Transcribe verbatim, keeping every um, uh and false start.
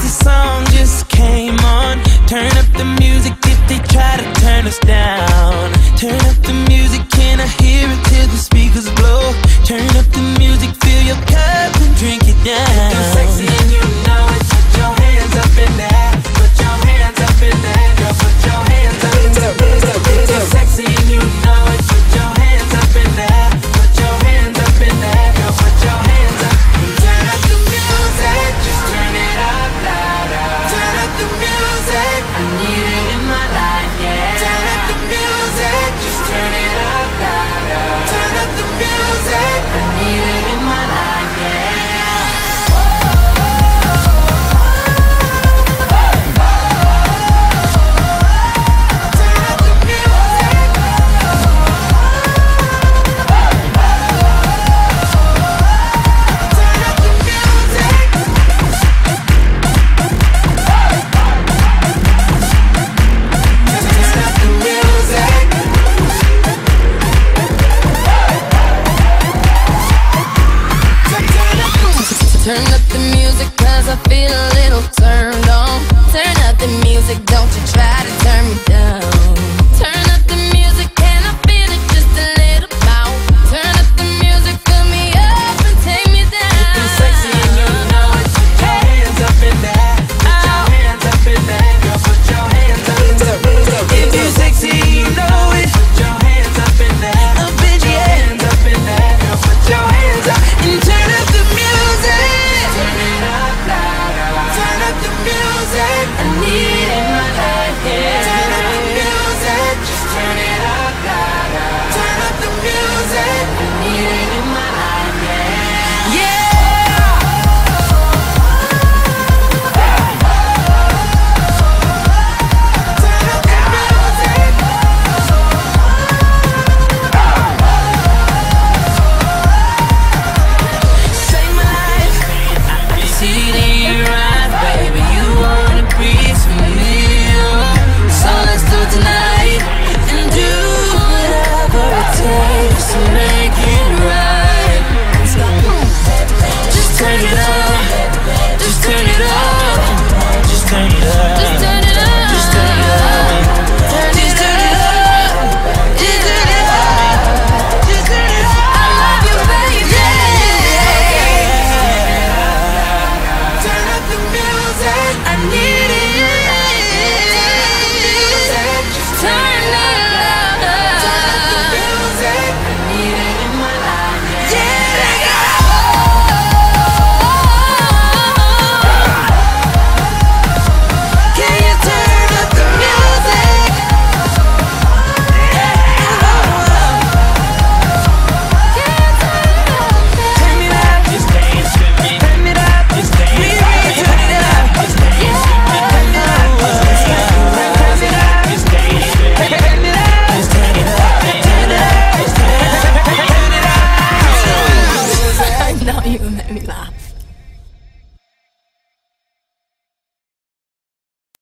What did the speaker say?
the song just came on. Turn up the music if they try to turn us down. Turn up the music, can I hear it till the speakers blow? Turn up the music, fill your cup and drink it down. You're sexy and you know it. Put your hands up in there. Put your hands up in there. Girl, put your hands up in there. You're sexy and you know it. Put your hands up in there. Put your hands up in there. Girl, put your hands up. Turn up the music, just turn it up louder. Turn up the music, I need it in my life, yeah. Turn up the music, just turn it up louder. Turn up the music, I need it in my life, yeah. Turn up the music cause I feel a little turned on. Turn up the music, don't you try to turn me down.